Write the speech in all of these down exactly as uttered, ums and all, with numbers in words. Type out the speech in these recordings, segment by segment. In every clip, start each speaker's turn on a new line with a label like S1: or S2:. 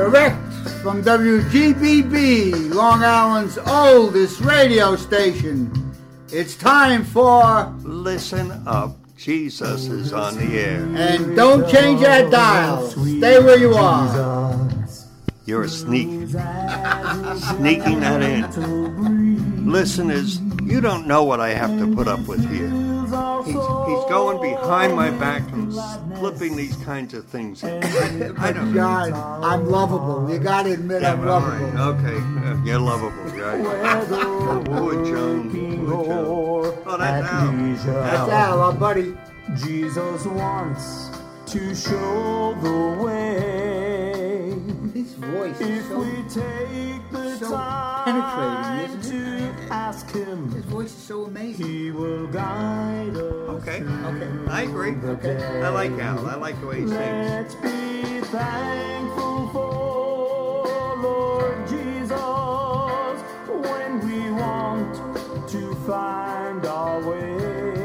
S1: Direct from W G B B, Long Island's oldest radio station. It's time for
S2: Listen Up. Jesus is on the air.
S1: And don't change that dial. Stay where you are.
S2: You're a sneak. Sneaking that in. Listeners, you don't know what I have to put up with here. He's, he's going behind my back and slipping these kinds of things in. I don't know.
S1: John, I'm lovable. You got to admit
S2: Yeah,
S1: I'm
S2: all
S1: lovable.
S2: right. Okay, uh, you're lovable, right? Poor Joan. Poor Joan. Oh, that's Al.
S1: That's Al, our buddy.
S3: Jesus wants to show the way.
S1: His voice is
S3: If
S1: so,
S3: we take the
S1: so
S3: time
S1: penetrating, isn't
S3: to
S1: it?
S3: ask him,
S1: His voice is so amazing.
S3: he will guide us.
S2: Okay,
S3: through
S2: okay.
S3: the
S2: I agree.
S3: day.
S2: I like Al. I like the way he sings.
S3: Let's be thankful for Lord Jesus when we want to find our way.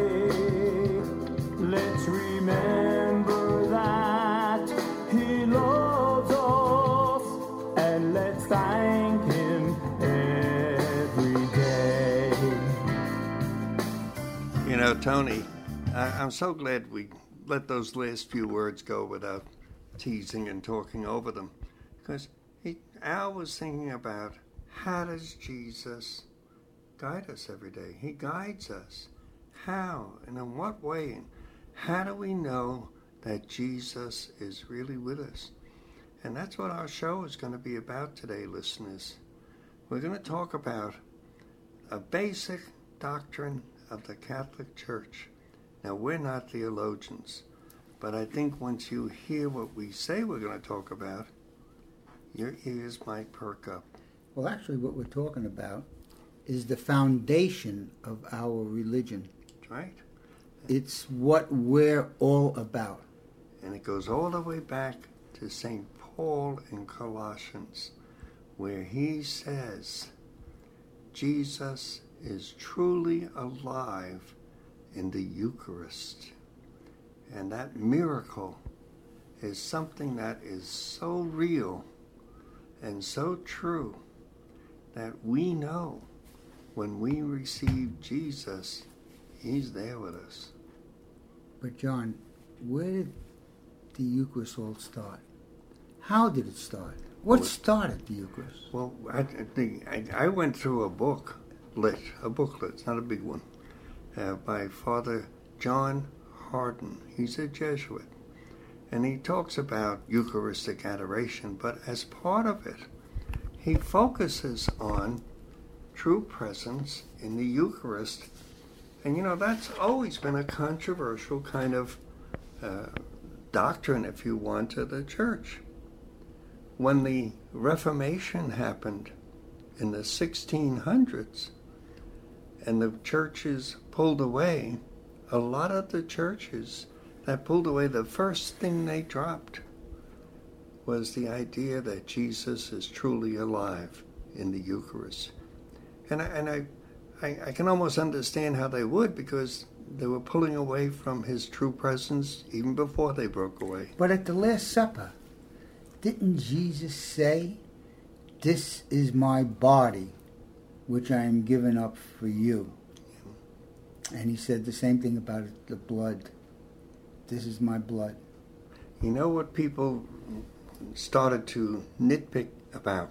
S3: Let's remember that He loves us, and let's thank Him every day.
S2: You know, Tony, I, I'm so glad we let those last few words go without teasing and talking over them. Because he, Al was thinking about how does Jesus guide us every day? He guides us. How and in what way? And how do we know that Jesus is really with us? And that's what our show is going to be about today, listeners. We're going to talk about a basic doctrine of the Catholic Church. Now, we're not theologians, but I think once you hear what we say we're going to talk about, your ears might perk up.
S1: Well, actually, what we're talking about is the foundation of our religion.
S2: That's right.
S1: It's what we're all about.
S2: And it goes all the way back to Saint Paul in Colossians, where he says, Jesus is truly alive in the Eucharist. And that miracle is something that is so real and so true that we know when we receive Jesus, He's there with us.
S1: But John, where did the Eucharist all start? How did it start? What started the Eucharist?
S2: Well, I, I think I, I went through a book, lit, a booklet, it's not a big one, uh, by Father John Hardin. He's a Jesuit. And he talks about Eucharistic adoration, but as part of it, he focuses on true presence in the Eucharist. And, you know, that's always been a controversial kind of uh, doctrine, if you want, to the Church. When the Reformation happened in the sixteen hundreds and the churches pulled away, a lot of the churches that pulled away, the first thing they dropped was the idea that Jesus is truly alive in the Eucharist. And I, and I, I, I can almost understand how they would, because they were pulling away from His true presence even before they broke away.
S1: But at the Last Supper, didn't Jesus say, "This is my body, which I am giving up for you"? And He said the same thing about the blood. This is my blood.
S2: You know what people started to nitpick about?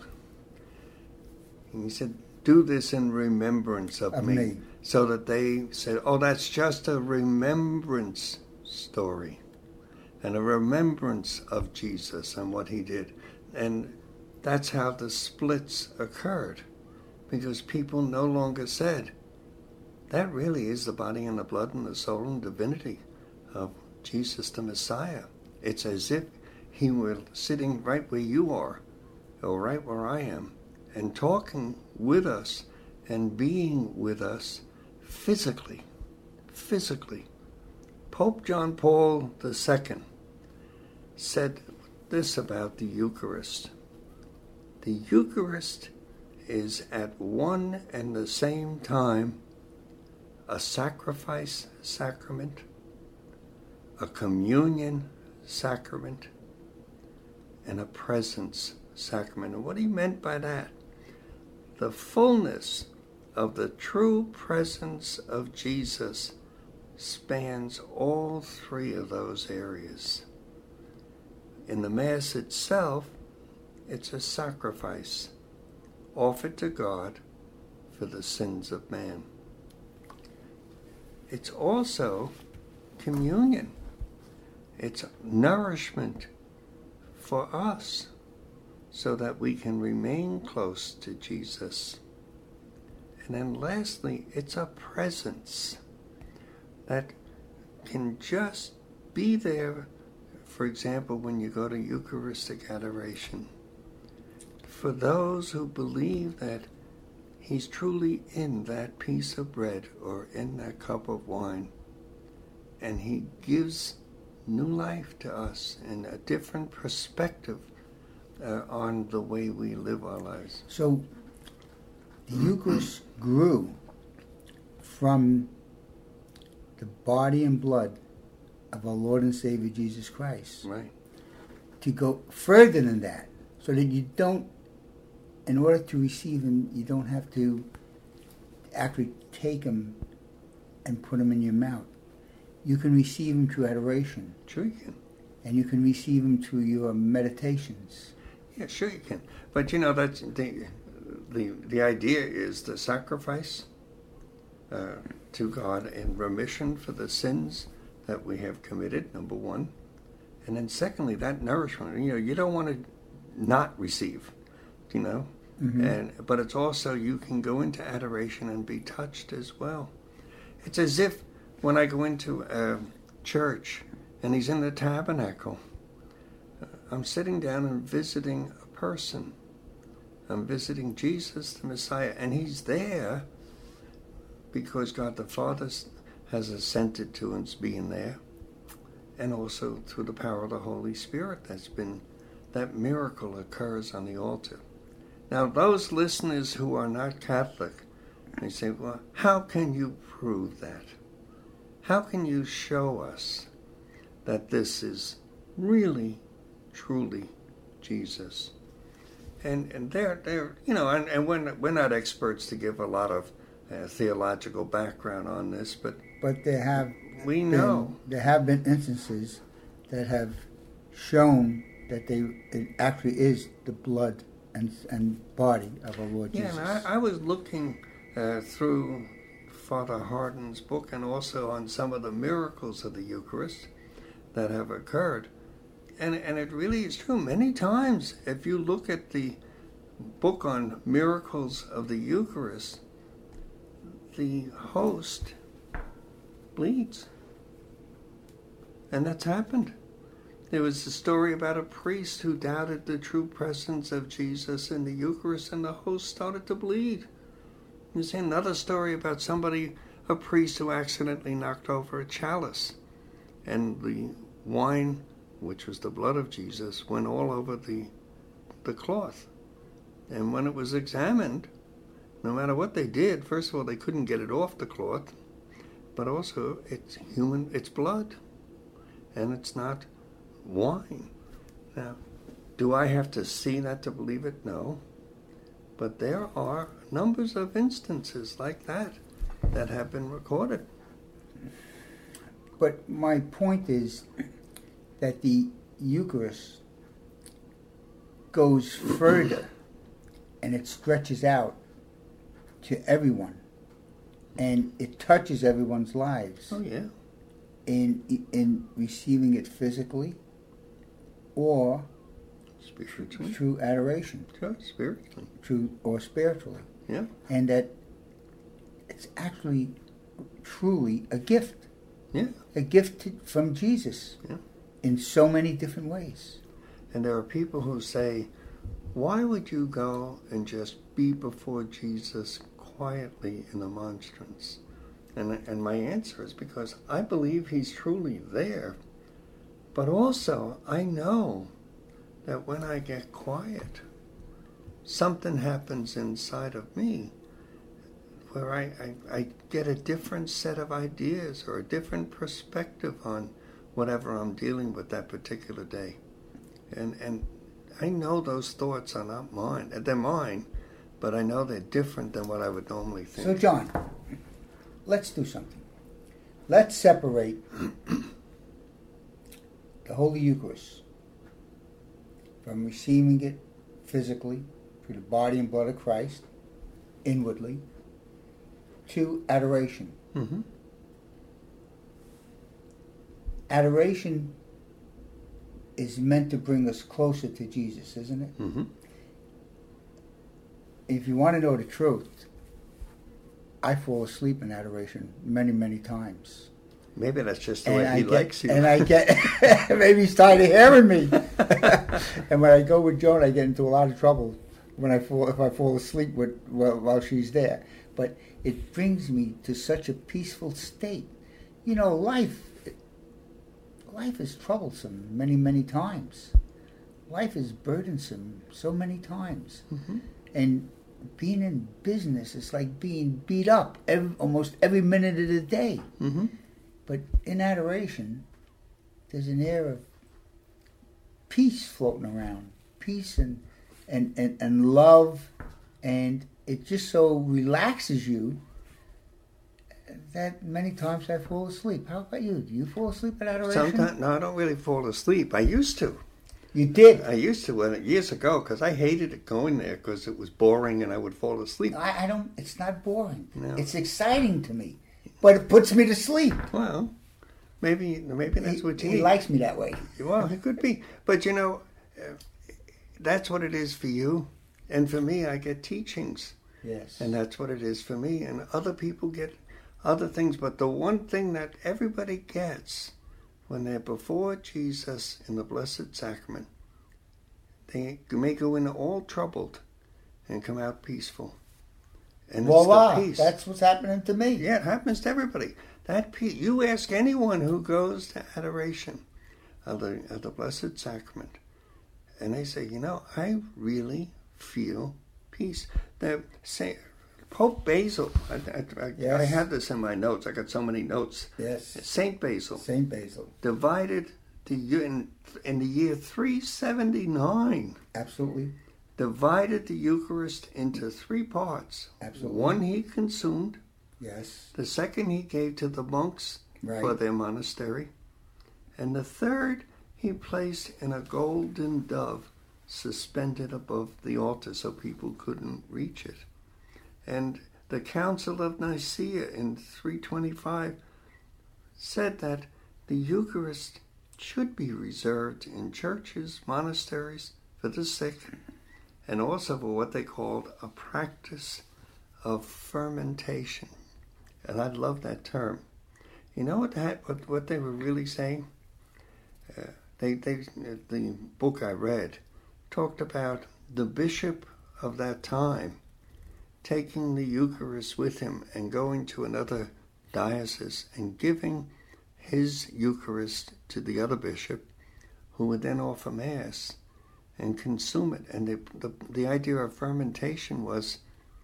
S2: And He said, do this in remembrance of,
S1: Of
S2: me.
S1: me.
S2: So that they said, oh, that's just a remembrance story. And a remembrance of Jesus and what He did. And that's how the splits occurred. Because people no longer said, that really is the body and the blood and the soul and divinity of Jesus the Messiah. It's as if He were sitting right where you are, or right where I am, and talking with us and being with us physically. Physically. Pope John Paul the Second said this about the Eucharist. The Eucharist is at one and the same time a sacrifice sacrament, a communion sacrament, and a presence sacrament. And what he meant by that, the fullness of the true presence of Jesus spans all three of those areas. In the Mass itself, it's a sacrifice offered to God for the sins of man. It's also communion. It's nourishment for us so that we can remain close to Jesus. And then lastly, it's a presence that can just be there. For example, when you go to Eucharistic adoration, for those who believe that he's truly in that piece of bread or in that cup of wine, and he gives new life to us and a different perspective uh, on the way we live our lives.
S1: So the Eucharist grew from the body and blood of our Lord and Savior Jesus Christ.
S2: Right.
S1: To go further than that, so that you don't, in order to receive him, you don't have to actually take him and put him in your mouth. You can receive him through adoration.
S2: Sure you can.
S1: And you can receive him through your meditations.
S2: Yeah, sure you can. But you know, that's the the, the idea is the sacrifice uh, to God in remission for the sins that we have committed, number one. And then secondly, that nourishment. You know, you don't want to not receive, you know. Mm-hmm. And but it's also, you can go into adoration and be touched as well. It's as if when I go into a church and he's in the tabernacle, I'm sitting down and visiting a person. I'm visiting Jesus, the Messiah, and he's there because God the Father has assented to us being there, and also through the power of the Holy Spirit. That's been, that miracle occurs on the altar. Now, those listeners who are not Catholic, they say, well, how can you prove that? How can you show us that this is really, truly Jesus? And and they're, they're you know, and, and we're, not, we're not experts to give a lot of uh, theological background on this, but
S1: But there have
S2: we
S1: been,
S2: know.
S1: there have been instances that have shown that they it actually is the blood and and body of our Lord
S2: Yeah,
S1: Jesus.
S2: and I, I was looking uh, through Father Hardin's book and also on some of the miracles of the Eucharist that have occurred. And, and it really is true. Many times, if you look at the book on miracles of the Eucharist, the host bleeds. And that's happened. There was a story about a priest who doubted the true presence of Jesus in the Eucharist, and the host started to bleed. There's another story about somebody, a priest who accidentally knocked over a chalice, and the wine, which was the blood of Jesus, went all over the the cloth. And when it was examined, no matter what they did, first of all, they couldn't get it off the cloth, but also it's human, it's blood, and it's not wine. Now, do I have to see that to believe it? No. But there are numbers of instances like that that have been recorded.
S1: But my point is that the Eucharist goes further and it stretches out to everyone, and it touches everyone's lives.
S2: Oh, yeah.
S1: In in receiving it physically or
S2: Spiritually.
S1: through adoration,
S2: Sure, spiritually.
S1: through or spiritually.
S2: Yeah.
S1: And that it's actually truly a gift.
S2: Yeah.
S1: A gift to, from Jesus.
S2: Yeah.
S1: In so many different ways.
S2: And there are people who say, why would you go and just be before Jesus quietly in the monstrance? And, and my answer is because I believe he's truly there. But also, I know that when I get quiet, something happens inside of me where I, I, I get a different set of ideas or a different perspective on whatever I'm dealing with that particular day. And and I know those thoughts are not mine. They're mine, but I know they're different than what I would normally think.
S1: So, John, let's do something. Let's separate the Holy Eucharist from receiving it physically through the body and blood of Christ, inwardly, to adoration.
S2: Mm-hmm.
S1: Adoration is meant to bring us closer to Jesus, isn't it?
S2: Mm-hmm.
S1: If you want to know the truth, I fall asleep in adoration many, many times.
S2: Maybe that's just the
S1: And
S2: way
S1: I
S2: he
S1: get,
S2: likes you.
S1: And I get, maybe he's tired of hearing me. And when I go with Joan, I get into a lot of trouble when I fall, if I fall asleep with, while, while she's there. But it brings me to such a peaceful state. You know, life, life is troublesome many, many times. Life is burdensome so many times.
S2: Mm-hmm.
S1: And being in business is like being beat up every, almost every minute of the day.
S2: Mm-hmm.
S1: But in adoration, there's an air of peace floating around. Peace and, and, and, and love. And it just so relaxes you that many times I fall asleep. How about you? Do you fall asleep at adoration?
S2: Sometimes, no, I don't really fall asleep. I used to.
S1: You did?
S2: I used to when, years ago because I hated it going there because it was boring and I would fall asleep.
S1: I, I don't, it's not boring.
S2: No.
S1: It's exciting to me. But it puts me to sleep.
S2: Well, maybe maybe that's
S1: he,
S2: what you
S1: he
S2: need.
S1: likes me that way.
S2: Well, it could be. But, you know, uh, that's what it is for you. And for me, I get teachings.
S1: Yes.
S2: And that's what it is for me. And other people get other things. But the one thing that everybody gets when they're before Jesus in the Blessed Sacrament, they may go in all troubled and come out peaceful. And
S1: Voila,
S2: it's the peace.
S1: that's what's happening to me.
S2: Yeah, it happens to everybody. That peace. You ask anyone who goes to adoration of the, of the Blessed Sacrament, and they say, you know, I really feel peace. The, say, Pope Basil, I, I, I,
S1: Yes.
S2: I have this in my notes. I got so many notes.
S1: Yes.
S2: Saint Basil
S1: Saint Basil.
S2: divided the in, in the year three seventy-nine.
S1: Absolutely.
S2: Divided the Eucharist into three parts.
S1: Absolutely.
S2: One he consumed.
S1: Yes.
S2: The second he gave to the monks
S1: Right.
S2: for their monastery. And the third he placed in a golden dove suspended above the altar so people couldn't reach it. And the Council of Nicaea in three twenty-five said that the Eucharist should be reserved in churches, monasteries, for the sick, and also for what they called a practice of fermentation. And I love that term. You know what that what, what they were really saying? Uh, they they the book I read talked about the bishop of that time taking the Eucharist with him and going to another diocese and giving his Eucharist to the other bishop, who would then offer Mass and consume it. And the, the, the idea of fermentation was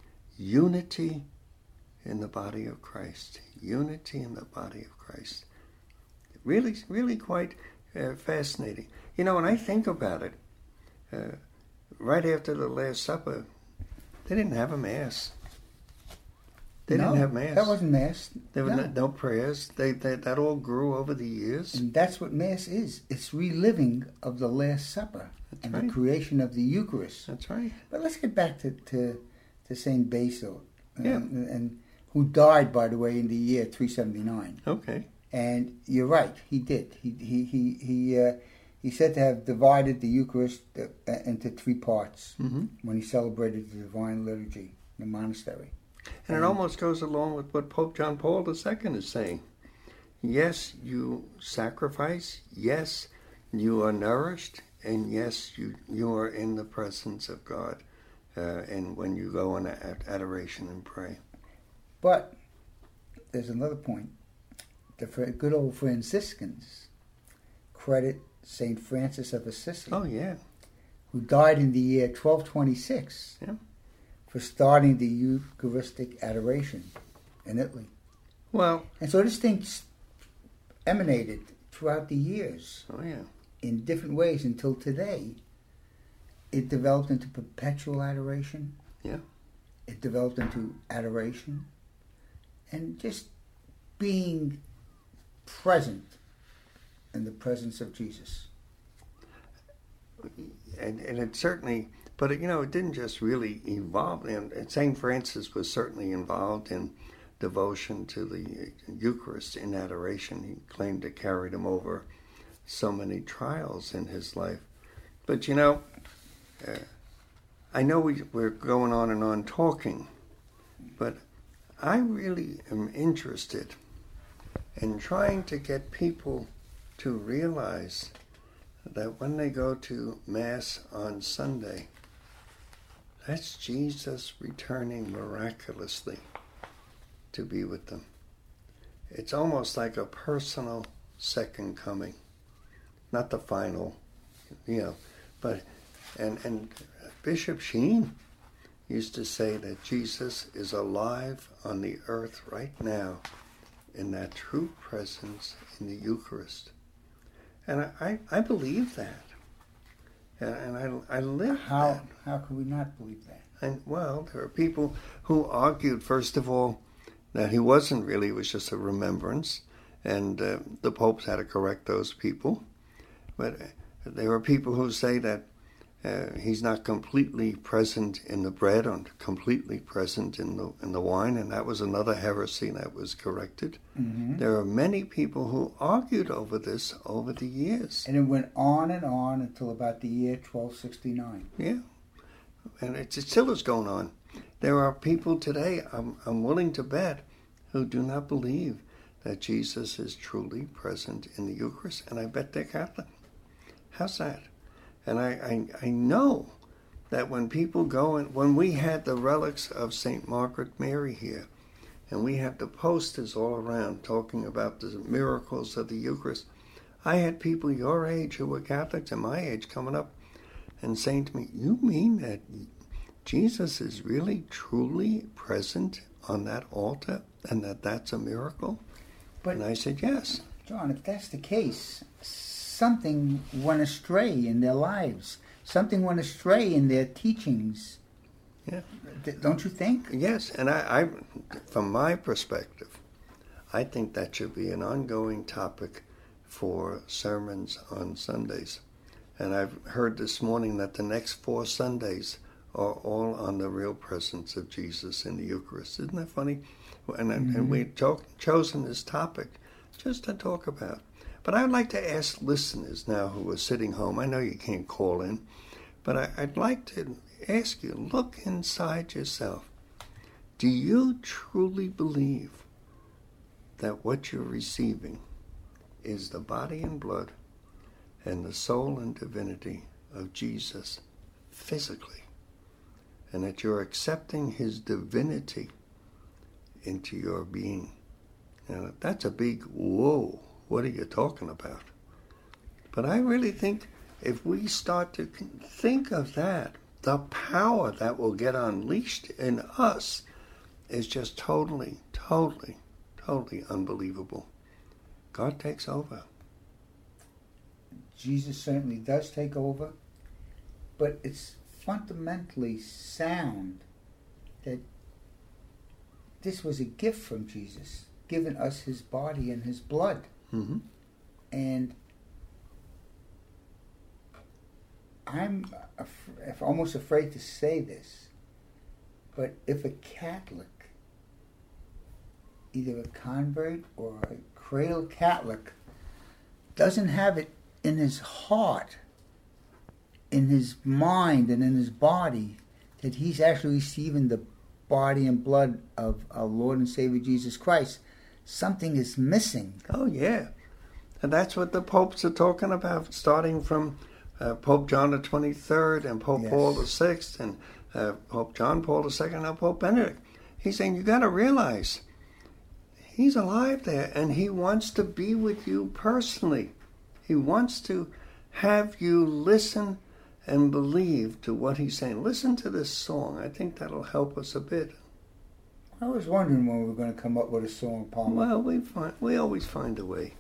S2: unity in the body of Christ. Unity in the body of Christ. Really, really quite uh, fascinating. You know, when I think about it, uh, right after the Last Supper, they didn't have a Mass. They
S1: no,
S2: didn't have Mass.
S1: That wasn't Mass.
S2: There were
S1: no.
S2: no, no prayers. They, they that all grew over the years.
S1: And that's what Mass is. It's reliving of the Last Supper
S2: That's
S1: and
S2: right.
S1: the creation of the Eucharist.
S2: That's right.
S1: But let's get back to, to, to Saint Basil, uh,
S2: Yeah.
S1: and, and who died, by the way, in the year three seventy-nine.
S2: Okay.
S1: And you're right, he did. He he he he uh, he's said to have divided the Eucharist uh, into three parts
S2: Mm-hmm.
S1: when he celebrated the Divine Liturgy in the monastery.
S2: And it almost goes along with what Pope John Paul the Second is saying. Yes, you sacrifice. Yes, you are nourished. And yes, you you are in the presence of God. Uh, and when you go in ad- adoration and pray.
S1: But there's another point. The fr- good old Franciscans credit Saint Francis of Assisi,
S2: Oh, yeah.
S1: who died in the year twelve twenty-six,
S2: Yeah.
S1: for starting the Eucharistic adoration in Italy.
S2: Well,
S1: And so this thing emanated throughout the years
S2: oh, yeah.
S1: in different ways until today. it developed into perpetual adoration.
S2: Yeah.
S1: It developed into adoration. And just being present in the presence of Jesus.
S2: And, and it certainly, but it, you know, it didn't just really evolve. And Saint Francis was certainly involved in devotion to the Eucharist in adoration. He claimed to carry him over so many trials in his life. But you know, uh, I know we, we're going on and on talking, but I really am interested in trying to get people to realize that when they go to Mass on Sunday, that's Jesus returning miraculously to be with them. It's almost like a personal second coming, not the final, you know, but, and, and Bishop Sheen used to say that Jesus is alive on the earth right now in that true presence in the Eucharist. And I, I, I believe that. And, and I, I live
S1: How,
S2: that.
S1: how can we not believe that?
S2: And, well, there are people who argued, first of all, that he wasn't really, it was just a remembrance. And uh, the popes had to correct those people. But uh, there are people who say that uh, he's not completely present in the bread or completely present in the in the wine, and that was another heresy that was corrected.
S1: Mm-hmm.
S2: There are many people who argued over this over the years.
S1: And it went on and on until about the year twelve sixty-nine.
S2: Yeah, and it, it still is going on. There are people today, I'm, I'm willing to bet, who do not believe that Jesus is truly present in the Eucharist, and I bet they're Catholic. How's that? And I, I, I know that when people go, and when we had the relics of Saint Margaret Mary here, and we had the posters all around talking about the miracles of the Eucharist, I had people your age who were Catholics and my age coming up and saying to me, you mean that Jesus is really, truly present on that altar and that that's a miracle?
S1: But,
S2: and I said, yes.
S1: John, if that's the case, something went astray in their lives. Something went astray in their teachings.
S2: Yeah.
S1: Don't you think?
S2: Yes, and I, I, from my perspective, I think that should be an ongoing topic for sermons on Sundays. And I've heard this morning that the next four Sundays are all on the real presence of Jesus in the Eucharist. Isn't that funny? And, mm-hmm. and we've cho- chosen this topic just to talk about. But I'd like to ask listeners now who are sitting home, I know you can't call in, but I, I'd like to ask you, look inside yourself. Do you truly believe that what you're receiving is the body and blood and the soul and divinity of Jesus physically, and that you're accepting his divinity into your being? Now, that's a big whoa. What are you talking about? But I really think if we start to think of that, the power that will get unleashed in us is just totally, totally, totally unbelievable. God takes over.
S1: Jesus certainly does take over, but it's fundamentally sound that this was a gift from Jesus, giving us his body and his blood.
S2: Mm-hmm.
S1: And I'm af- almost afraid to say this, but if a Catholic, either a convert or a cradle Catholic, doesn't have it in his heart, in his mind, and in his body, that he's actually receiving the body and blood of our Lord and Savior Jesus Christ, something is missing.
S2: Oh, yeah. And that's what the popes are talking about, starting from uh, Pope John the twenty-third and Pope
S1: yes.
S2: Paul the sixth and uh, Pope John Paul the second and Pope Benedict. He's saying, you got to realize, he's alive there, and he wants to be with you personally. He wants to have you listen and believe to what he's saying. Listen to this song. I think that'll help us a bit.
S1: I was wondering when we were going to come up with a song, Palmer.
S2: Well, we find, we always find a way.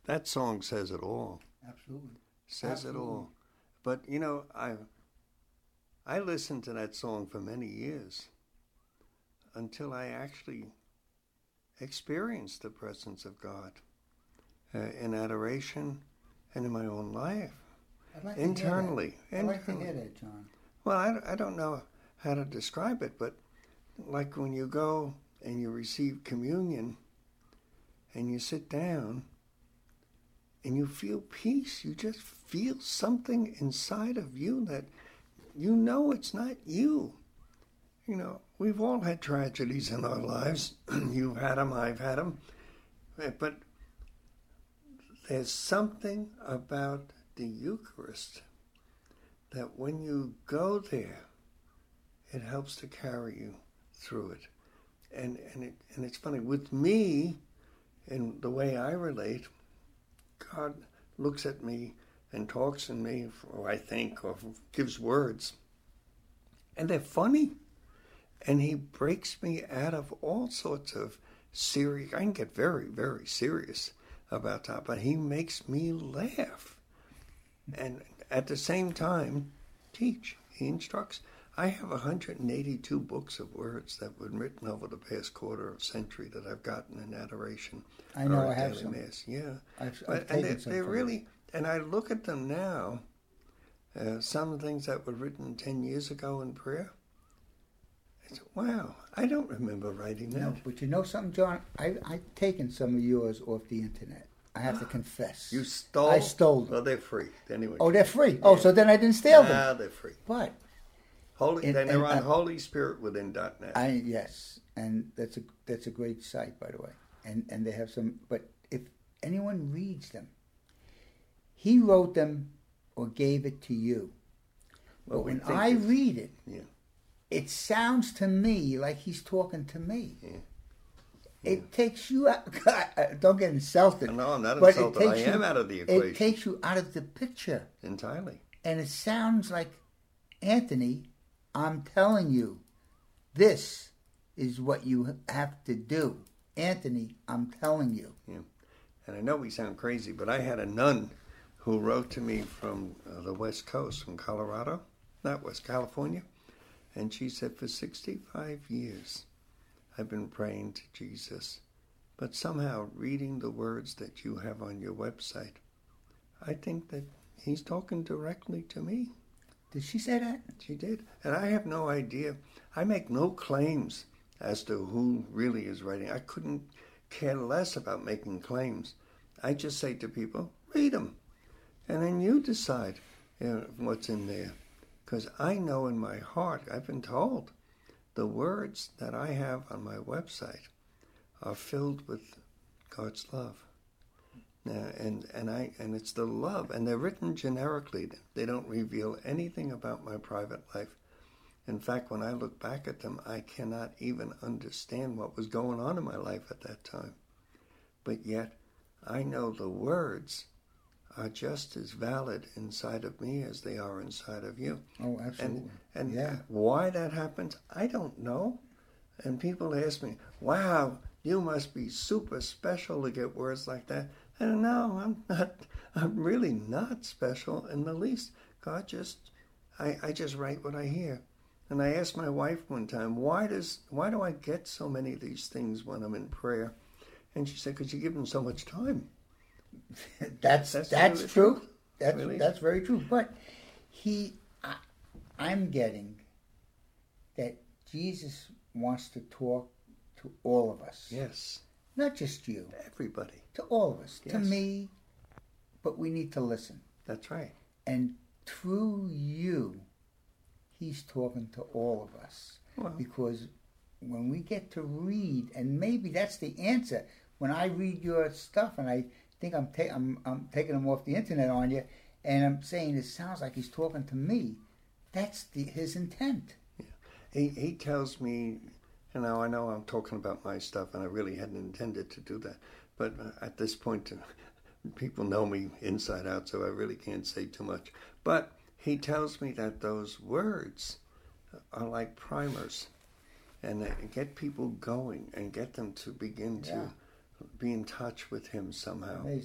S2: That song says it all.
S1: Absolutely.
S2: Says
S1: Absolutely.
S2: it all. But, you know, I I listened to that song for many years until I actually experienced the presence of God uh, in adoration and in my own life.
S1: I'd like to
S2: Internally.
S1: Hear that. I'd like to
S2: Internally.
S1: hear that, John.
S2: Well, I, I don't know how to describe it, but like when you go and you receive communion and you sit down and you feel peace, you just feel something inside of you that you know it's not you. You know, we've all had tragedies in our lives. You've had them, I've had them. But there's something about the Eucharist that when you go there, it helps to carry you through it. And and it and it's funny, with me, and the way I relate, God looks at me and talks in me, or I think, or gives words, and they're funny. And he breaks me out of all sorts of serious, I can get very, very serious about that, but he makes me laugh. And at the same time, teach. He instructs. I have one hundred eighty-two books of words that were written over the past quarter of a century that I've gotten in adoration.
S1: I know,
S2: or
S1: I have
S2: daily
S1: some.
S2: Mass. Yeah.
S1: I've,
S2: But,
S1: I've
S2: and
S1: taken
S2: they're,
S1: some
S2: they're
S1: from
S2: really, and I look at them now, uh, some things that were written ten years ago in prayer. It's, wow, I don't remember writing that.
S1: No, but you know something, John? I, I've taken some of yours off the internet. I have to confess.
S2: You stole?
S1: I stole them.
S2: Well, they're free. Anyway.
S1: Oh, they're free. Oh, so then I didn't steal them.
S2: Ah, they're free.
S1: But
S2: Holy,
S1: And-
S2: then they're
S1: and
S2: on
S1: I-
S2: holy spirit within dot net.
S1: I yes, and that's a that's a great site, by the way. And and they have some. But if anyone reads them, he wrote them or gave it to you.
S2: Well,
S1: but
S2: we
S1: when
S2: think
S1: I
S2: it's-
S1: read it,
S2: yeah.
S1: it sounds to me like he's talking to me.
S2: Yeah.
S1: It takes you out. Don't get insulted.
S2: No, I'm not
S1: but it
S2: insulted. I
S1: takes
S2: am
S1: you-
S2: out of the equation.
S1: It takes you out of the picture.
S2: Entirely.
S1: And it sounds like, Anthony, I'm telling you, this is what you have to do. Anthony, I'm telling you.
S2: Yeah. And I know we sound crazy, but I had a nun who wrote to me from uh, the West Coast, from Colorado, not West California. And she said, for sixty-five years, I've been praying to Jesus, but somehow reading the words that you have on your website, I think that he's talking directly to me.
S1: Did she say that?
S2: She did. And I have no idea. I make no claims as to who really is writing. I couldn't care less about making claims. I just say to people, read them. And then you decide, you know, what's in there. Because I know in my heart, I've been told, the words that I have on my website are filled with God's love. Uh, and and I and it's the love, and they're written generically. They don't reveal anything about my private life. In fact, when I look back at them, I cannot even understand what was going on in my life at that time. But yet, I know the words are just as valid inside of me as they are inside of you.
S1: Oh, absolutely.
S2: And, and
S1: yeah.
S2: why that happens, I don't know. And people ask me, wow, you must be super special to get words like that. And no, I'm not. I'm really not special in the least. God just, I, I just write what I hear. And I asked my wife one time, why does, why do I get so many of these things when I'm in prayer? And she said, because you give them so much time.
S1: that's
S2: That's
S1: that's,
S2: really
S1: true.
S2: true.
S1: That's
S2: Really?
S1: that's very true. But he, I, I'm getting that Jesus wants to talk to all of us.
S2: Yes,
S1: Not just you.
S2: everybody.
S1: To all of us. To
S2: Yes.
S1: me. But we need to listen.
S2: That's right.
S1: And through you, he's talking to all of us.
S2: Well,
S1: Because when we get to read, and maybe that's the answer. When I read your stuff, and I think I'm, ta- I'm, I'm taking them off the internet on you, and I'm saying it sounds like he's talking to me, that's the, his intent.
S2: he, he tells me, you know, I know I'm talking about my stuff, and I really hadn't intended to do that. But at this point, people know me inside out, so I really can't say too much. But he tells me that those words are like primers, and they get people going and get them to begin
S1: Yeah.
S2: to be in touch with him somehow.
S1: Amazing.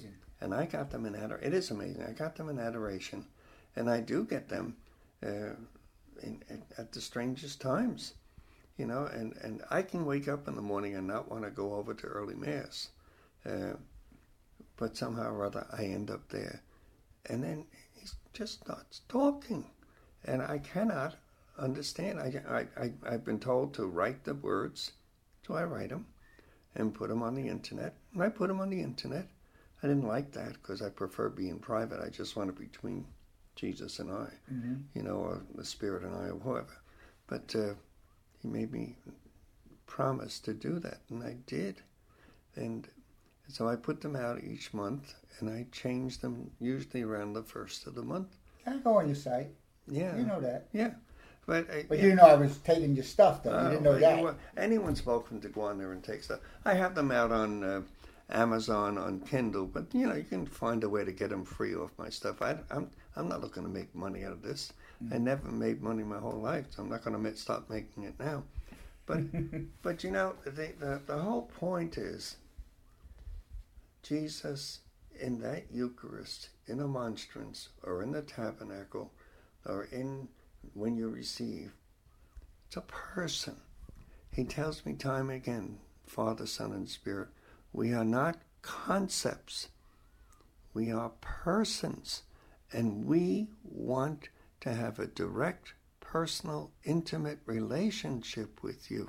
S2: And I got them in adoration. It is amazing. I got them in adoration. And I do get them uh, in, in, at the strangest times. You know, and, and I can wake up in the morning and not want to go over to early Mass. Uh, but somehow or other, I end up there. And then he just starts talking. And I cannot understand. I, I, I, I've been told to write the words, so I write them and put them on the internet. And I put them on the internet. I didn't like that because I prefer being private. I just want it between Jesus and I, mm-hmm. you know, or the Spirit and I, or whoever. But uh, he made me promise to do that, and I did. And so I put them out each month, and I change them usually around the first of the month.
S1: I go on your site.
S2: Yeah.
S1: You know that.
S2: Yeah. But, uh,
S1: but
S2: yeah.
S1: you didn't know I was taking your stuff, though. You
S2: uh,
S1: didn't know that.
S2: You, anyone's welcome to go on there and take stuff. I have them out on uh, Amazon, on Kindle, but, you know, you can find a way to get them free off my stuff. I, I'm I'm not looking to make money out of this. Mm-hmm. I never made money my whole life, so I'm not going to stop making it now. But, but you know, the, the, the whole point is Jesus in that Eucharist, in a monstrance, or in the tabernacle, or in when you receive, it's a person. He tells me time and again, Father, Son, and Spirit, we are not concepts. We are persons. And we want to have a direct, personal, intimate relationship with you.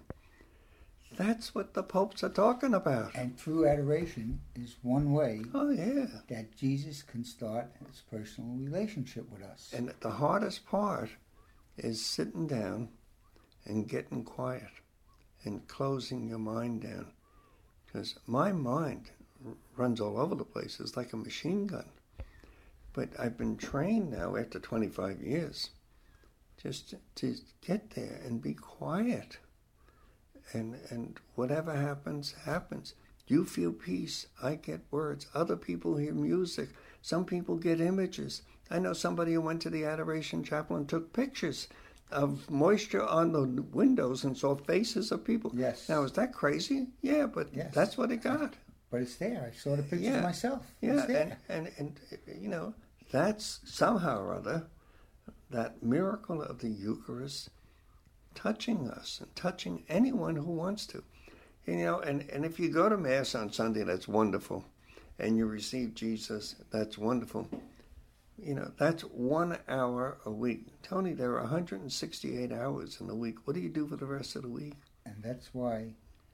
S2: That's what the popes are talking about.
S1: And true adoration is one way
S2: oh, yeah.
S1: that Jesus can start his personal relationship with us.
S2: And the hardest part is sitting down and getting quiet and closing your mind down. Because my mind runs all over the place. It's like a machine gun. But I've been trained now after twenty-five years just to get there and be quiet. And and whatever happens, happens. You feel peace. I get words. Other people hear music. Some people get images. I know somebody who went to the Adoration Chapel and took pictures of moisture on the windows and saw faces of people.
S1: Yes.
S2: Now, is that crazy? Yeah, but
S1: yes.
S2: That's what it got.
S1: But it's there. I saw the pictures
S2: yeah.
S1: myself.
S2: Yeah,
S1: it's there.
S2: And, and, and, you know, that's somehow or other, that miracle of the Eucharist touching us and touching anyone who wants to. You know, and, and if you go to Mass on Sunday, that's wonderful. And you receive Jesus, that's wonderful. You know, that's one hour a week. Tony, there are one hundred sixty-eight hours in the week. What do you do for the rest of the week?
S1: And that's why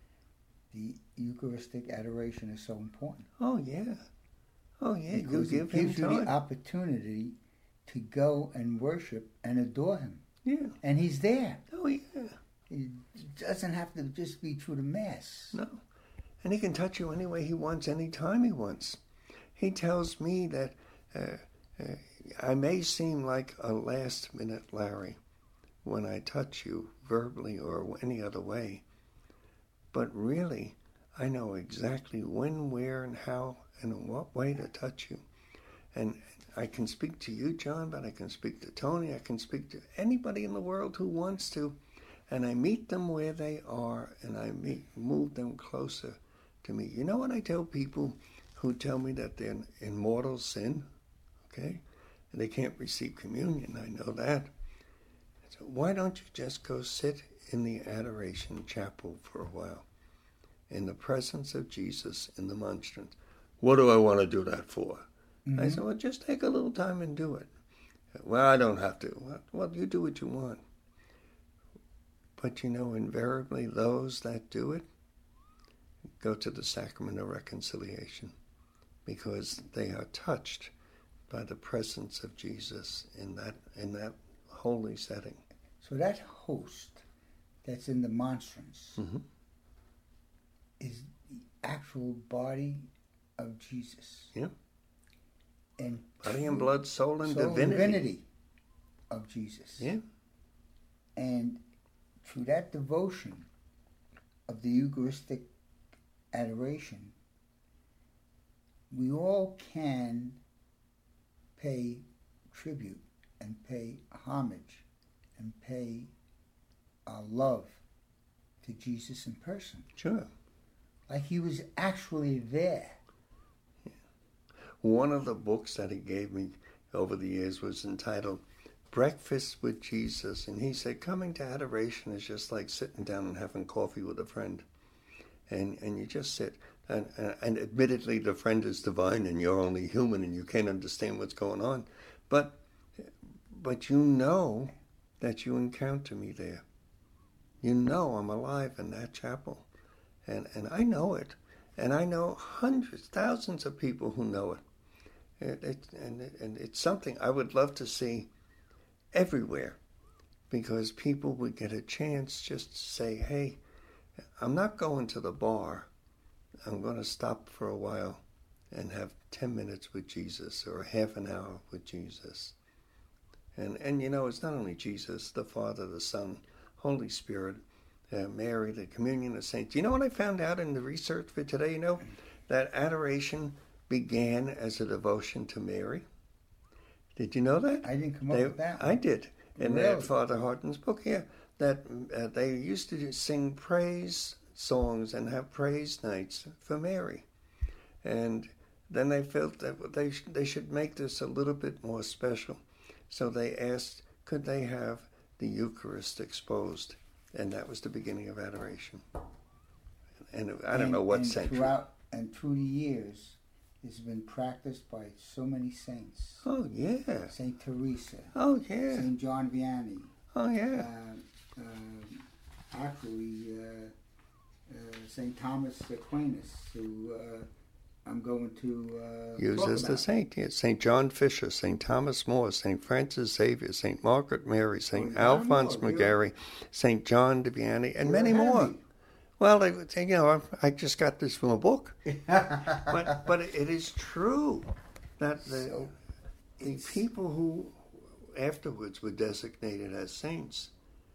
S1: the Eucharistic adoration is so important.
S2: Oh, yeah. Oh, yeah.
S1: Because
S2: you give
S1: it gives
S2: him
S1: you
S2: time.
S1: the opportunity to go and worship and adore him.
S2: Yeah.
S1: And he's there.
S2: Oh, yeah.
S1: It doesn't have to just be through the Mass.
S2: No. And he can touch you any way he wants, any time he wants. He tells me that uh, uh, I may seem like a last-minute Larry when I touch you verbally or any other way. But really, I know exactly when, where, and how, and in what way to touch you. And I can speak to you, John, but I can speak to Tony. I can speak to anybody in the world who wants to. And I meet them where they are, and I meet, move them closer to me. You know what I tell people who tell me that they're in mortal sin, okay? And they can't receive communion, I know that. So why don't you just go sit in the Adoration Chapel for a while, in the presence of Jesus in the monstrance? What do I want to do that for? Mm-hmm. I said, well, just take a little time and do it. Well, I don't have to. Well, you do what you want. But you know, invariably, those that do it go to the sacrament of reconciliation because they are touched by the presence of Jesus in that in that holy setting.
S1: So that host that's in the monstrance
S2: mm-hmm.
S1: is the actual body of Jesus.
S2: Yeah.
S1: And
S2: body and blood, soul and
S1: soul
S2: divinity.
S1: divinity of Jesus.
S2: Yeah.
S1: And through that devotion of the Eucharistic adoration, we all can pay tribute and pay homage and pay our love to Jesus in person.
S2: Sure.
S1: Like he was actually there.
S2: Yeah. One of the books that he gave me over the years was entitled Breakfast with Jesus. And he said, coming to adoration is just like sitting down and having coffee with a friend. And and you just sit. And, and, and admittedly, the friend is divine and you're only human and you can't understand what's going on. But but you know that you encounter me there. You know I'm alive in that chapel. And, and I know it. And I know hundreds, thousands of people who know it. It, it, and, it, and it's something I would love to see everywhere, because people would get a chance just to say, hey, I'm not going to the bar. I'm going to stop for a while and have ten minutes with Jesus, or half an hour with Jesus. And, and you know, it's not only Jesus, the Father, the Son, Holy Spirit, uh, Mary, the communion of saints. You know what I found out in the research for today? You know, that adoration began as a devotion to Mary. Did you know that?
S1: I didn't come up
S2: they,
S1: with that.
S2: I did. In
S1: Really?
S2: that Father Horton's book here, that uh, they used to sing praise songs and have praise nights for Mary. And then they felt that they, sh- they should make this a little bit more special. So they asked, could they have the Eucharist exposed? And that was the beginning of adoration. And I don't
S1: and,
S2: know what
S1: and
S2: century.
S1: Throughout, and through the years, it's been practiced by so many saints.
S2: Oh, yeah.
S1: Saint Teresa.
S2: Oh, yeah.
S1: Saint John Vianney.
S2: Oh, yeah.
S1: Uh, uh, actually, uh, uh, Saint Thomas Aquinas, who uh, I'm going to uh,
S2: Use
S1: talk
S2: as
S1: about.
S2: the saint. Yeah. Saint John Fisher, Saint Thomas More, Saint Francis Xavier, Saint Margaret Mary, Saint
S1: Oh,
S2: Alphonse
S1: more,
S2: McGarry, Saint John de Vianney, and
S1: You're
S2: many
S1: ahead of
S2: more.
S1: me.
S2: Well, they, they, you know, I just got this from a book, but but it is true that the,
S1: So,
S2: the
S1: it's-
S2: people who afterwards were designated as saints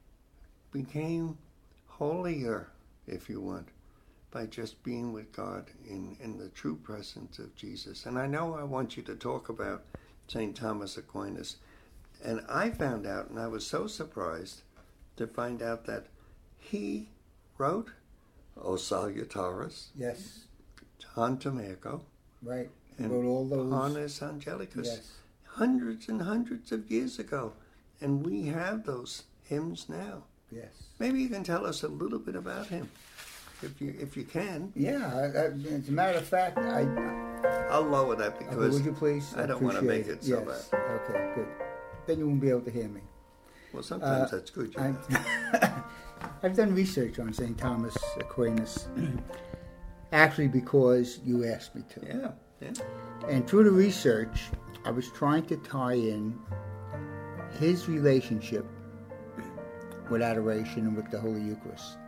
S2: became holier, if you want, by just being with God in, in the true presence of Jesus. And I know I want you to talk about Saint Thomas Aquinas, and I found out, and I was so surprised to find out that he wrote O Salutaris,
S1: Yes,
S2: Tantum Ergo,
S1: right. He
S2: and
S1: wrote all those.
S2: Honus Angelicus,
S1: Yes.
S2: hundreds and hundreds of years ago. And we have those hymns now.
S1: Yes.
S2: Maybe you can tell us a little bit about him, if you if you can.
S1: Yeah, I, I, as a matter of fact, I.
S2: I'll lower that
S1: Okay,
S2: because
S1: would you please?
S2: I don't want to make
S1: appreciate
S2: it so
S1: yes.
S2: bad.
S1: Okay, good. Then you won't be able to hear me.
S2: Well, sometimes
S1: Uh,
S2: that's good. You
S1: I,
S2: know.
S1: I've done research on Saint Thomas Aquinas, actually because you asked me to.
S2: Yeah, yeah.
S1: And through the research, I was trying to tie in his relationship with adoration and with the Holy Eucharist.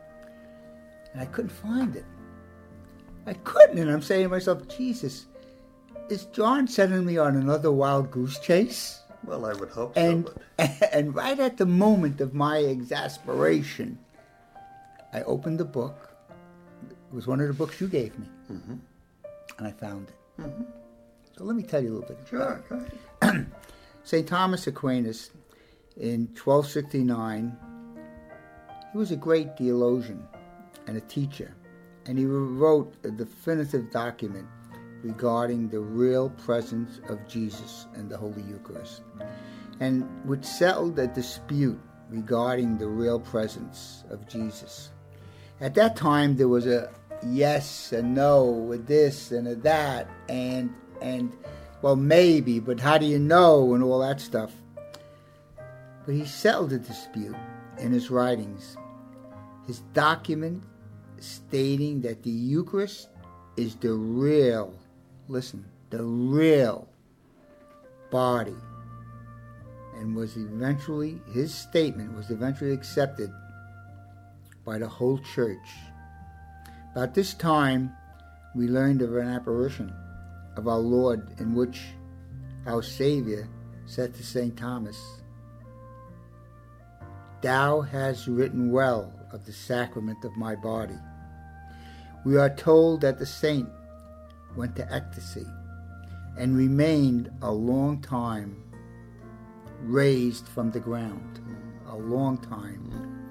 S1: And I couldn't find it. I couldn't, and I'm saying to myself, Jesus, is John sending me on another wild goose chase?
S2: Well, I would hope
S1: And
S2: so. But
S1: and right at the moment of my exasperation, I opened the book. It was one of the books you gave me,
S2: mm-hmm.
S1: and I found it.
S2: Mm-hmm.
S1: So let me tell you a little bit.
S2: Sure, go ahead.
S1: Saint Thomas Aquinas, in twelve sixty-nine, he was a great theologian and a teacher, and he wrote a definitive document regarding the real presence of Jesus in the Holy Eucharist, and which settled a dispute regarding the real presence of Jesus. At that time, there was a yes and no, a this and a that, and and well, maybe, but how do you know, and all that stuff. But he settled the dispute in his writings. His document stating that the Eucharist is the real, listen, the real body, and was eventually, his statement was eventually accepted by the whole church. About this time, we learned of an apparition of our Lord in which our Savior said to Saint Thomas, "Thou hast written well of the sacrament of my body." We are told that the saint went to ecstasy and remained a long time raised from the ground, a long time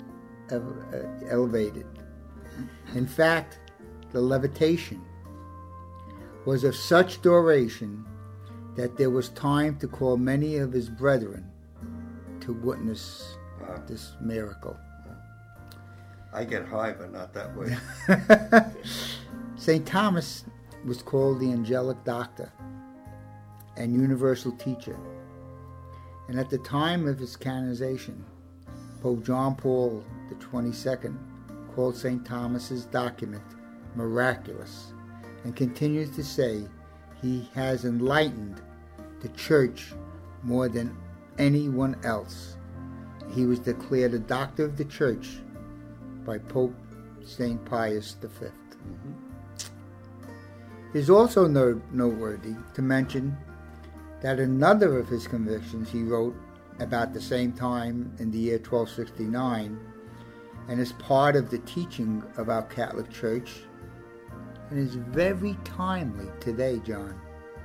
S1: elevated. In fact, the levitation was of such duration that there was time to call many of his brethren to witness
S2: Wow.
S1: this miracle.
S2: I get high, but not that way.
S1: Saint Thomas was called the angelic doctor and universal teacher. And at the time of his canonization, Pope John Paul the twenty-second called Saint Thomas's document miraculous and continues to say he has enlightened the church more than anyone else. He was declared a doctor of the church by Pope Saint Pius the fifth. Mm-hmm. It is also noteworthy to mention that another of his convictions he wrote about the same time in the year twelve sixty-nine, and is part of the teaching of our Catholic Church, and is very timely today, John.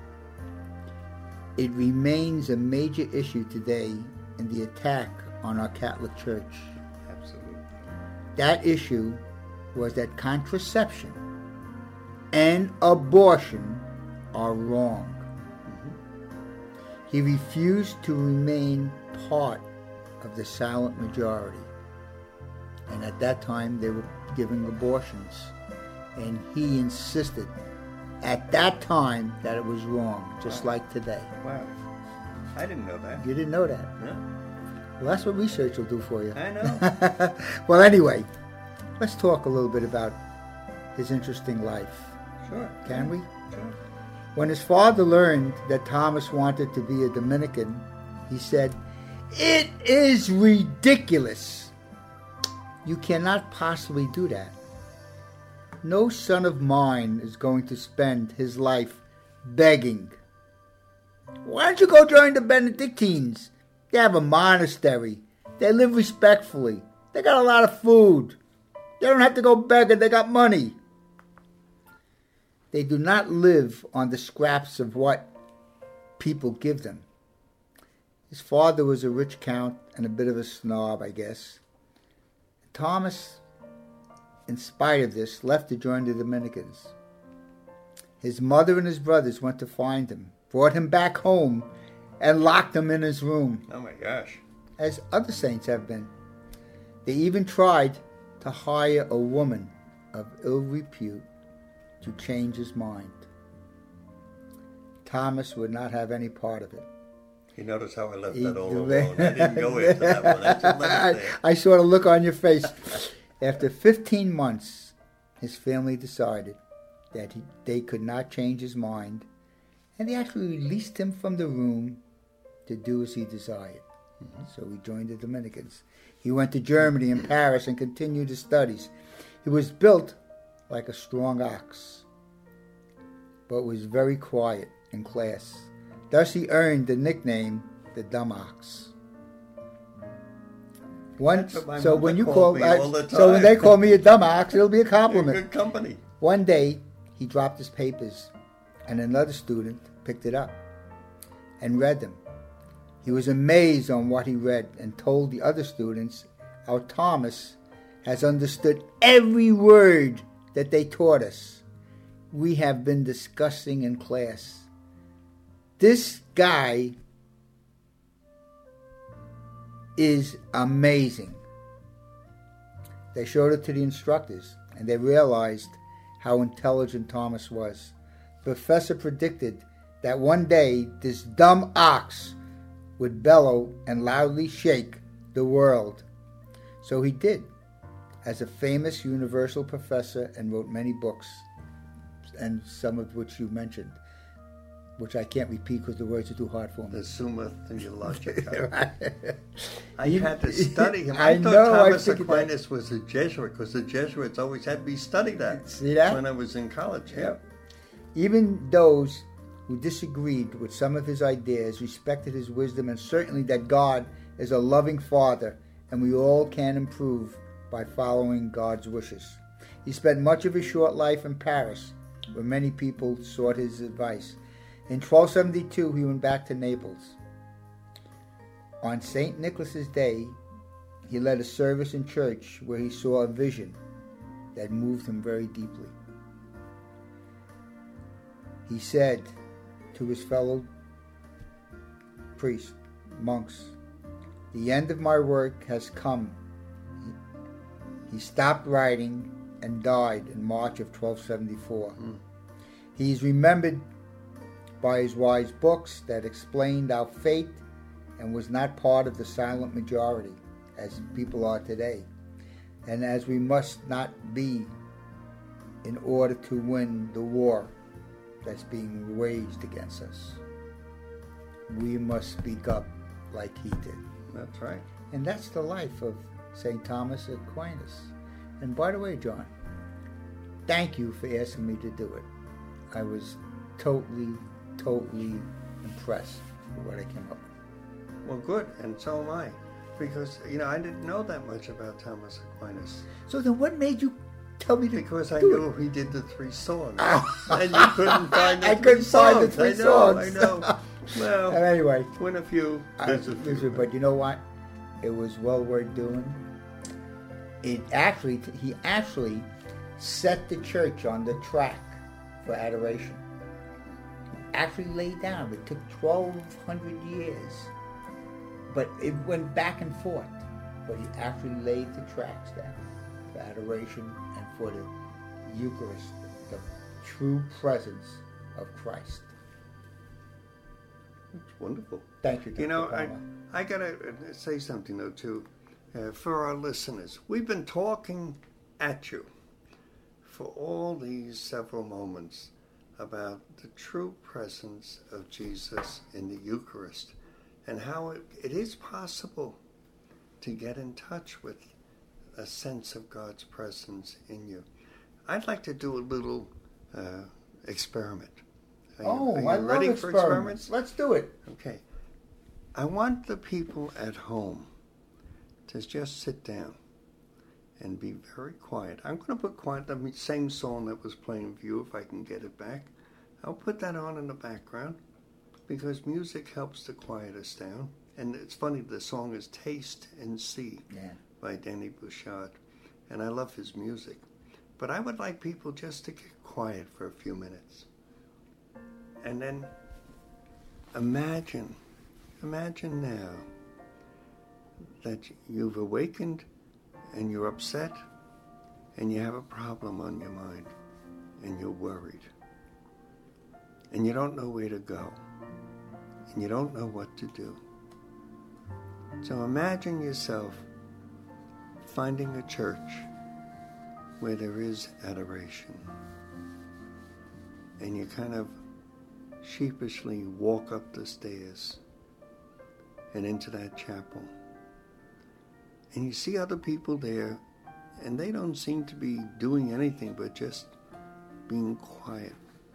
S1: It remains a major issue today in the attack on our Catholic Church.
S2: Absolutely.
S1: That issue was that contraception and abortion are wrong. He refused to remain part of the silent majority. And at that time, they were giving abortions. And he insisted at that time that it was wrong, just
S2: Wow.
S1: like today.
S2: Wow. I didn't know that.
S1: You didn't know that?
S2: No.
S1: Well, that's what research will do for you.
S2: I know.
S1: Well, anyway, let's talk a little bit about his interesting life.
S2: Sure.
S1: Can we?
S2: Sure.
S1: When his father learned that Thomas wanted to be a Dominican, he said, "It is ridiculous. You cannot possibly do that. No son of mine is going to spend his life begging. Why don't you go join the Benedictines? They have a monastery. They live respectfully. They got a lot of food. They don't have to go begging. They got money. They do not live on the scraps of what people give them." His father was a rich count and a bit of a snob, I guess. Thomas, in spite of this, left to join the Dominicans. His mother and his brothers went to find him, brought him back home, and locked him in his room,
S2: Oh my gosh.
S1: as other saints have been. They even tried to hire a woman of ill repute to change his mind. Thomas would not have any part of it.
S2: You notice how I left
S1: He-
S2: that all alone. I didn't go into that one. I just left it
S1: I,
S2: there.
S1: I saw the look on your face. After fifteen months, his family decided that he, they could not change his mind, and they actually released him from the room to do as he desired. Mm-hmm. So he joined the Dominicans. He went to Germany and Paris and continued his studies. He was built like a strong ox, but was very quiet in class. Thus he earned the nickname the Dumb Ox. Once,
S2: That's what my
S1: so
S2: mother
S1: when you
S2: called
S1: call,
S2: me
S1: I-
S2: all the
S1: so when
S2: time.
S1: they call me a dumb ox, it'll be a
S2: You're
S1: compliment.
S2: good company.
S1: One day, he dropped his papers, and another student picked it up and read them. He was amazed on what he read and told the other students how Thomas has understood every word that they taught us. We have been discussing in class. This guy is amazing. They showed it to the instructors, and they realized how intelligent Thomas was. The professor predicted that one day this dumb ox would bellow and loudly shake the world. So he did, as a famous universal professor, and wrote many books, and some of which you mentioned, which I can't repeat because the words are too hard for me.
S2: The Summa Theologica.
S1: Right.
S2: I had to study him.
S1: I
S2: I, thought
S1: know, I
S2: Thomas
S1: figured that.
S2: Aquinas was a Jesuit because the Jesuits always had me study that.
S1: See that?
S2: When I was in college. Yeah.
S1: Yep. Even those who disagreed with some of his ideas respected his wisdom, and certainly that God is a loving Father and we all can improve by following God's wishes. He spent much of his short life in Paris, where many people sought his advice. In twelve seventy-two, he went back to Naples. On Saint Nicholas's Day, he led a service in church where he saw a vision that moved him very deeply. he said to his fellow priests, monks, "The end of my work has come." He, he stopped writing and died in March of twelve seventy-four. Mm. He is remembered by his wise books that explained our fate and was not part of the silent majority, as people are today, and as we must not be in order to win the war that's being waged against us. We must speak up like he did.
S2: That's right.
S1: And that's the life of Saint Thomas Aquinas. And by the way, John, thank you for asking me to do it. I was totally, totally impressed with what I came up with.
S2: Well, good, and so am I. Because, you know, I didn't know that much about Thomas Aquinas.
S1: So then what made you tell me to
S2: Because I
S1: do
S2: knew
S1: it?
S2: he did the three songs. And you couldn't find the
S1: I
S2: three
S1: couldn't
S2: songs.
S1: find the three
S2: I know,
S1: songs.
S2: I know. Well,
S1: And anyway,
S2: win a few,
S1: I,
S2: lose a few.
S1: lose it, but you know what? It was well worth doing. It actually, he actually set the church on the track for adoration. He actually laid down. It took twelve hundred years, but it went back and forth. But he actually laid the tracks down for adoration and for the Eucharist, the true presence of Christ.
S2: It's wonderful.
S1: Thank you, Doctor
S2: You know, I,
S1: Palmer.
S2: I got to say something, though, too, uh, for our listeners. We've been talking at you for all these several moments about the true presence of Jesus in the Eucharist and how it, it is possible to get in touch with a sense of God's presence in you. I'd like to do a little uh, experiment. Are you,
S1: Oh,
S2: are you
S1: I
S2: ready
S1: love
S2: for
S1: experiments.
S2: experiments?
S1: Let's do it.
S2: Okay. I want the people at home to just sit down and be very quiet. I'm going to put quiet, the same song that was playing for you, if I can get it back. I'll put that on in the background because music helps to quiet us down. And it's funny, the song is Taste and See
S1: Yeah.
S2: by Danny Bouchard. And I love his music. But I would like people just to get quiet for a few minutes. And then imagine, imagine now that you've awakened and you're upset and you have a problem on your mind and you're worried and you don't know where to go and you don't know what to do. So imagine yourself finding a church where there is adoration and you kind of sheepishly walk up the stairs and into that chapel. And you see other people there, and they don't seem to be doing anything but just being quiet.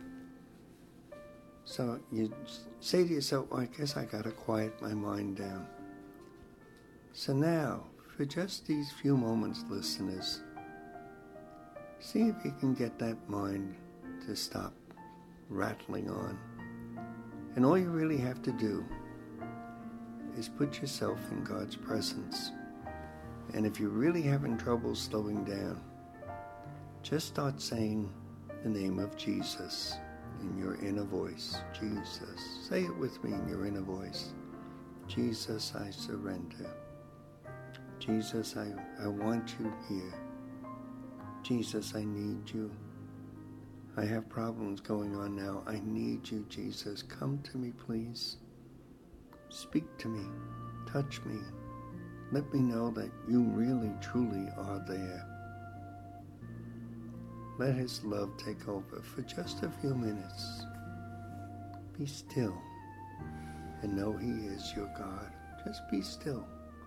S2: So you say to yourself, well, I guess I got to quiet my mind down. So now, for just these few moments, listeners, see if you can get that mind to stop rattling on. And all you really have to do is put yourself in God's presence. And if you're really having trouble slowing down, just start saying the name of Jesus in your inner voice. Jesus. Say it with me in your inner voice. Jesus, I surrender. Jesus, I, I want you here. Jesus, I need you. I have problems going on now. I need you, Jesus. Come to me, please. Speak to me. Touch me. Let me know that you really, truly are there. Let his love take over for just a few minutes. Be still and know he is your God. Just be still.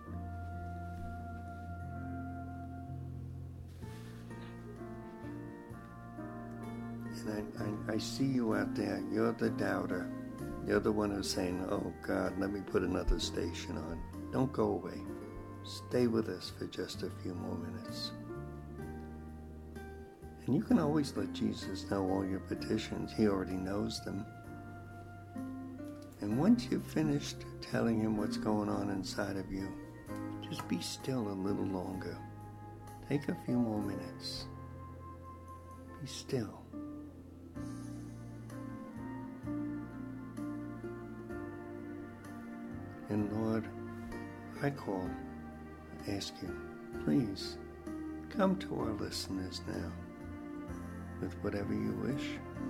S2: And I, I, I see you out there. You're the doubter. You're the one who's saying, oh God, let me put another station on. Don't go away. Stay with us for just a few more minutes. And you can always let Jesus know all your petitions. He already knows them. And once you've finished telling him what's going on inside of you, just be still a little longer. Take a few more minutes. Be still. I call, ask you, please come to our listeners now with whatever you wish.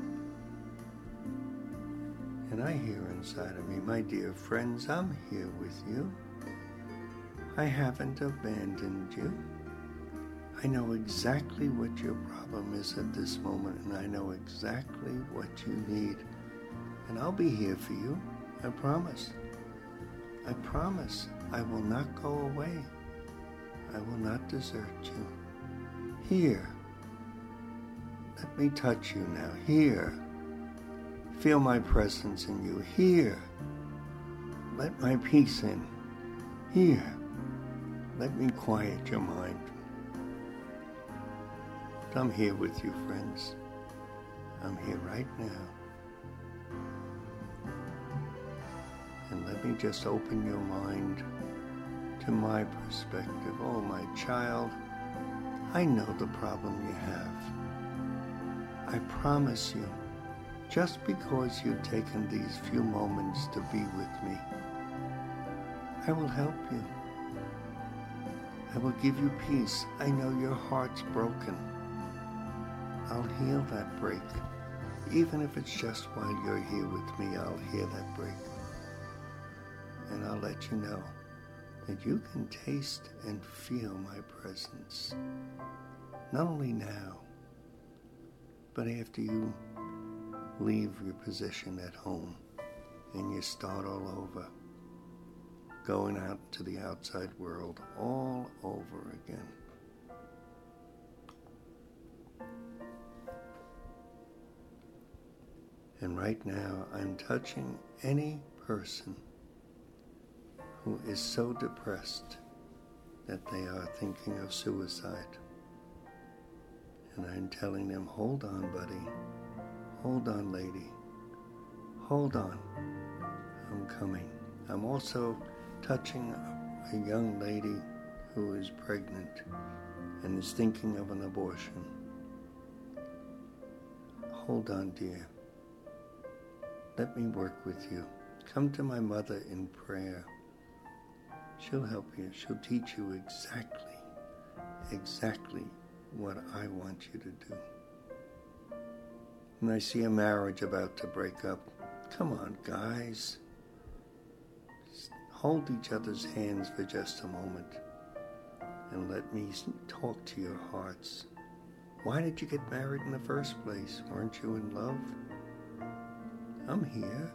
S2: And I hear inside of me, my dear friends, I'm here with you. I haven't abandoned you. I know exactly what your problem is at this moment, and I know exactly what you need. And I'll be here for you. I promise. I promise I will not go away. I will not desert you. Here. Let me touch you now. Here. Feel my presence in you. Here. Let my peace in. Here. Let me quiet your mind. I'm here with you, friends. I'm here right now. And let me just open your mind to my perspective. Oh, my child, I know the problem you have. I promise you, just because you've taken these few moments to be with me, I will help you. I will give you peace. I know your heart's broken. I'll heal that break. Even if it's just while you're here with me, I'll heal that break. And I'll let you know that you can taste and feel my presence. Not only now, but after you leave your position at home and you start all over, going out to the outside world all over again. And right now, I'm touching any person who is so depressed that they are thinking of suicide. And I'm telling them, hold on, buddy. Hold on, lady. Hold on. I'm coming. I'm also touching a young lady who is pregnant and is thinking of an abortion. Hold on, dear. Let me work with you. Come to my mother in prayer. She'll help you. She'll teach you exactly, exactly what I want you to do. And I see a marriage about to break up. Come on, guys. Hold each other's hands for just a moment and let me talk to your hearts. Why did you get married in the first place? Weren't you in love? I'm here.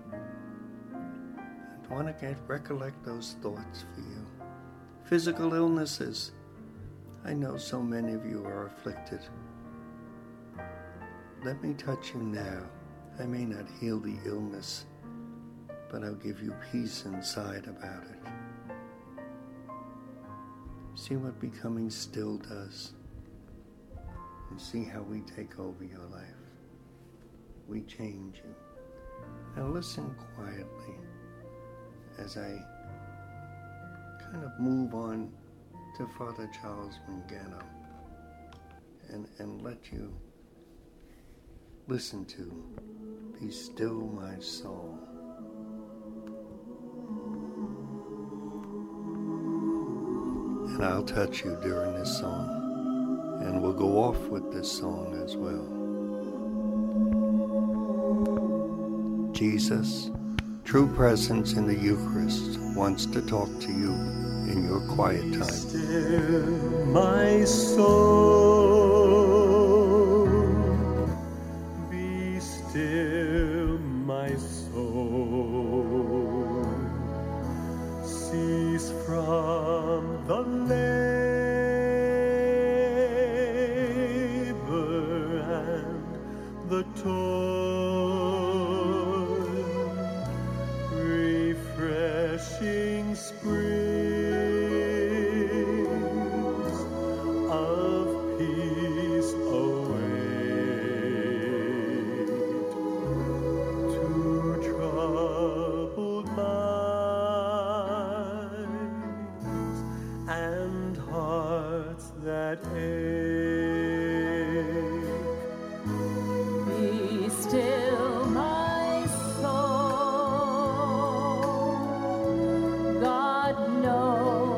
S2: I want to get recollect those thoughts for you. Physical illnesses. I know so many of you are afflicted. Let me touch you now. I may not heal the illness, but I'll give you peace inside about it. See what becoming still does. And see how we take over your life. We change you. Now listen quietly as I kind of move on to Father Charles Mangano and, and let you listen to Be Still My Soul. And I'll touch you during this song, and we'll go off with this song as well. Jesus, true presence in the Eucharist, wants to talk to you in your quiet time.
S3: Be still, my soul. Be still, my soul. Cease from the labor and the toil. Refreshing springs of peace await to troubled minds and hearts that ache.
S4: Be still, my soul. God knows.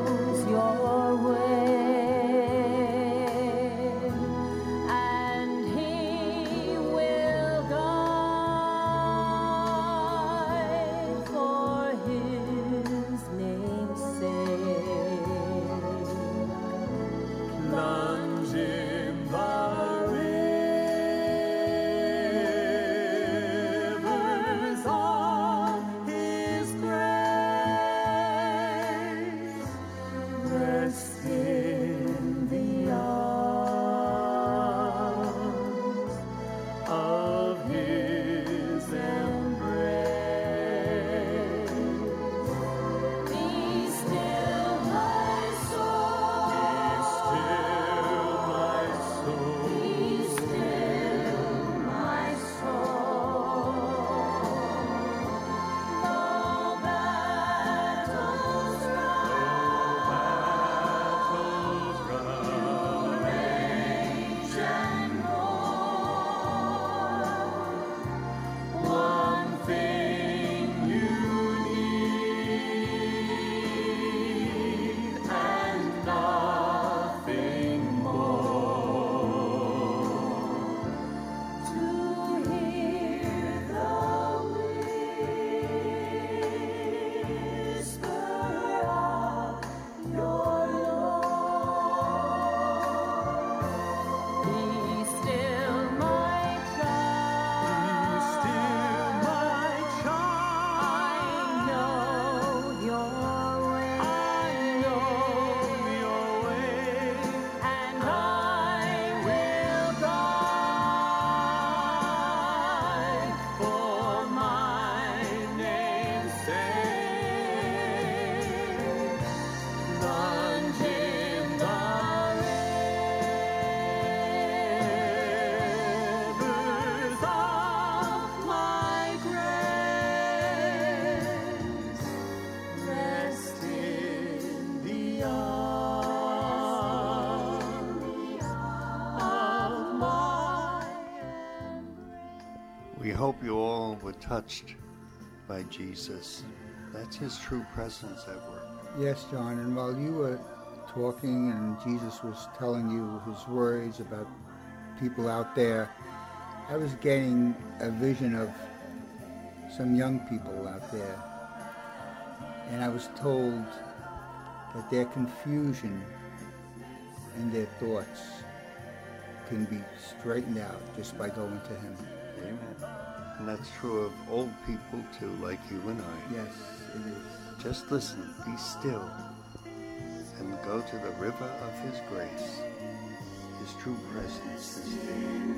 S2: hope you all were touched by Jesus. That's his true presence at work.
S1: Yes, John, and while you were talking and Jesus was telling you his words about people out there, I was getting a vision of some young people out there. And I was told that their confusion and their thoughts can be straightened out just by going to him.
S2: Amen. And that's true of old people too, like you and I.
S1: Yes, it is.
S2: Just listen, be still, and go to the river of his grace. His true presence is there.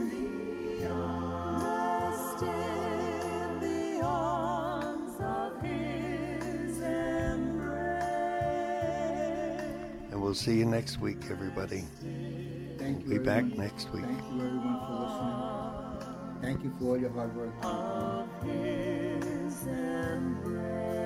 S4: Rest in the arms of his embrace.
S2: And we'll see you next week, everybody.
S1: Thank you.
S2: We'll be back
S1: everyone.
S2: next week.
S1: Thank you, everyone, for listening. Thank you for all your hard work.
S4: Of his embrace.